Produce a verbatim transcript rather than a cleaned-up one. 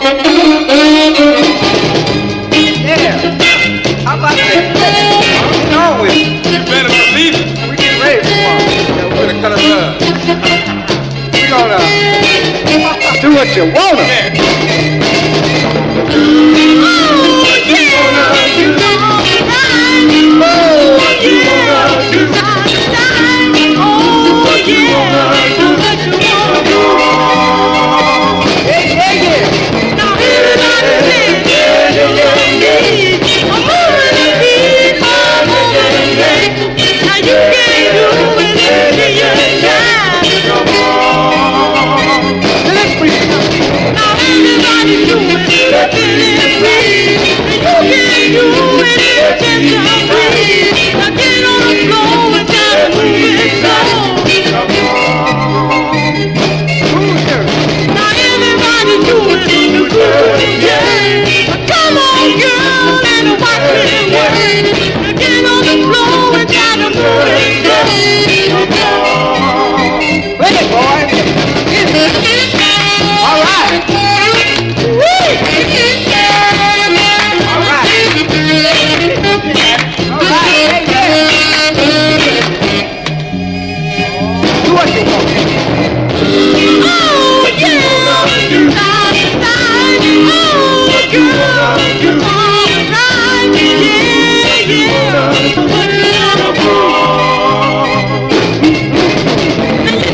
Yeah. How about that? What's wrong with you? You better believe it. We get ready for one. Yeah, we're gonna cut us up. We gonna do what you wanna. Yeah.